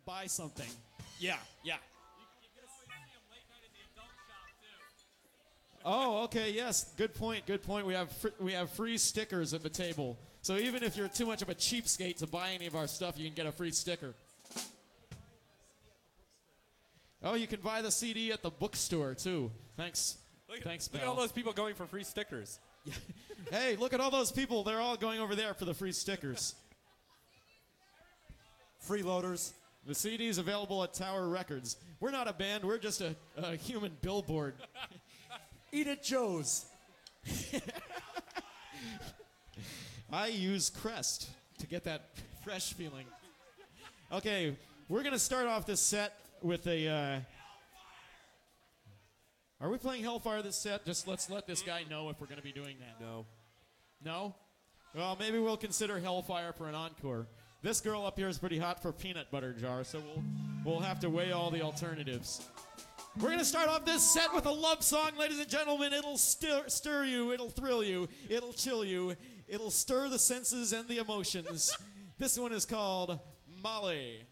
buy something. Yeah, yeah. Oh, okay, yes. Good point. Good point. We have free stickers at the table. So even if you're too much of a cheapskate to buy any of our stuff, you can get a free sticker. Oh, you can buy the CD at the bookstore too. Thanks. Thanks, Look pal. at all those people going for free stickers. Hey, look at all those people. They're all going over there for the free stickers. Freeloaders. The CD's available at Tower Records. We're not a band. We're just a human billboard. Eat at Joe's. I use Crest to get that fresh feeling. Okay, we're going to start off this set with a... Are we playing Hellfire this set? Just let's let this guy know if we're going to be doing that. No. No? Well, maybe we'll consider Hellfire for an encore. This girl up here is pretty hot for Peanut Butter Jar, so we'll have to weigh all the alternatives. We're going to start off this set with a love song, ladies and gentlemen. It'll stir you, it'll thrill you, it'll chill you, it'll stir the senses and the emotions. This one is called Molly.